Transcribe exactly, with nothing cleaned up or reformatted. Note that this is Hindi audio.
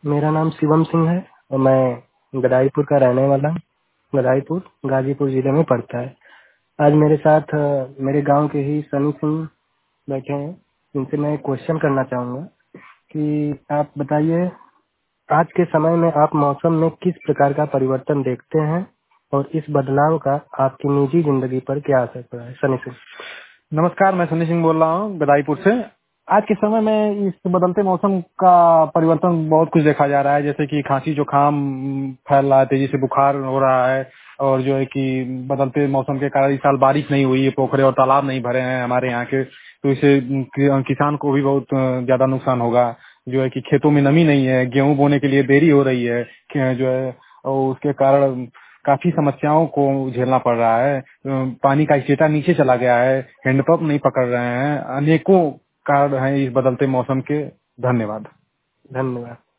मेरा नाम शिवम सिंह है और मैं गदाईपुर का रहने वाला हूँ। गदाईपुर गाजीपुर जिले में पड़ता है। आज मेरे साथ अ, मेरे गांव के ही सनी सिंह बैठे हैं। इनसे मैं एक क्वेश्चन करना चाहूंगा कि आप बताइए, आज के समय में आप मौसम में किस प्रकार का परिवर्तन देखते हैं और इस बदलाव का आपकी निजी जिंदगी पर क्या असर पड़ा है? सनी सिंह। नमस्कार, मैं सनी सिंह बोल रहा हूँ गदाईपुर से। आज के समय में इस बदलते मौसम का परिवर्तन बहुत कुछ देखा जा रहा है, जैसे कि खांसी जुकाम फैल रहा है, तेजी से बुखार हो रहा है, और जो है कि बदलते मौसम के कारण इस साल बारिश नहीं हुई है, पोखरे और तालाब नहीं भरे हैं हमारे यहाँ के, तो इससे कि- किसान को भी बहुत ज्यादा नुकसान होगा। जो है कि खेतों में नमी नहीं है, गेहूं बोने के लिए देरी हो रही है, कि- जो है और उसके कारण काफी समस्याओं को झेलना पड़ रहा है। अ, पानी का स्टेटा नीचे चला गया है, हैंडपंप नहीं पकड़ रहे हैं, अनेकों कारण हैं इस बदलते मौसम के। धन्यवाद। धन्यवाद।